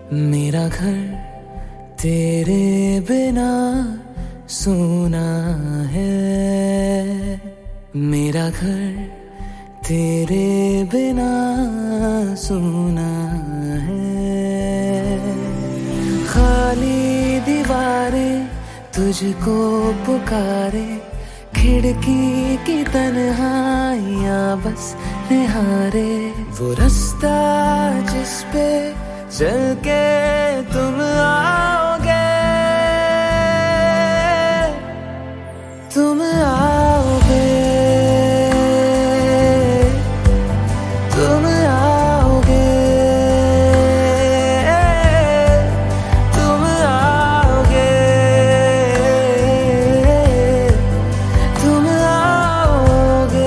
मेरा घर तेरे बिना सूना है। मेरा घर तेरे बिना सूना है। खाली दीवारें तुझको पुकारे, खिड़की की तन्हाइयां बस निहारे। वो रास्ता जिस पे चल के तुम आओगे, तुम आओगे, तुम आओगे, तुम आओगे, तुम आओगे।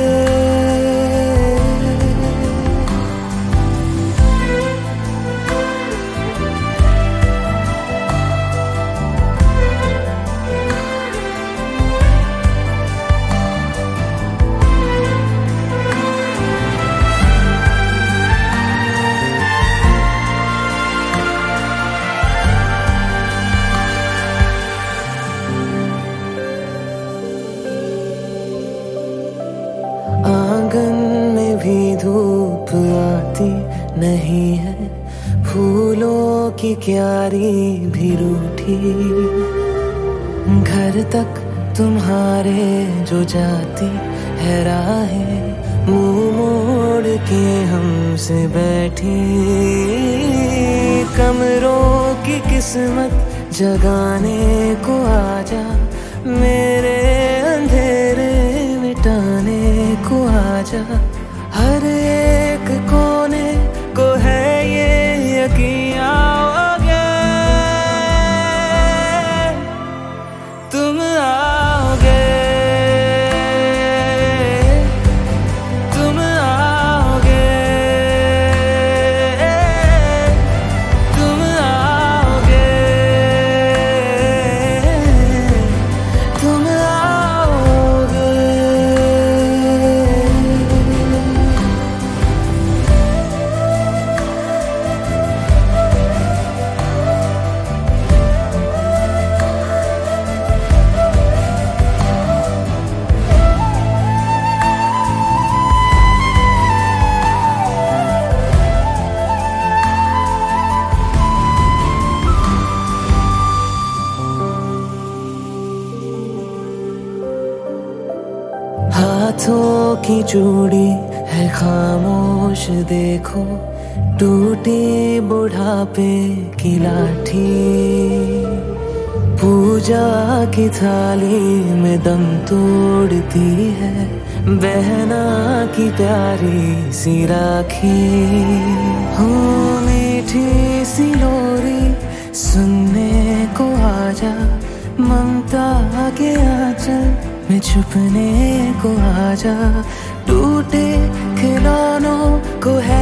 आंगन में भी धूप आती नहीं है, फूलों की क्यारी भी रूठी। घर तक तुम्हारे जो जाती है राहें, मुंह मोड़ के हमसे बैठी। कमरों की किस्मत जगाने को आजा, मेरे अंधेरे मिटाने को आजा। हर एक कोने को है ये यकीन आओगे, तुम आओगे, तुम आओगे, तुम आओगे, तुम आओगे। हाथों की चूड़ी है खामोश देखो, टूटी बुढ़ापे की लाठी। पूजा की थाली में दम तोड़ती है, बहना की प्यारी सी राखी। हो मीठी सी लोरी सुनने को आजा, ममता के आंचल में छुपने को आजा। टूटे खिलौनों को है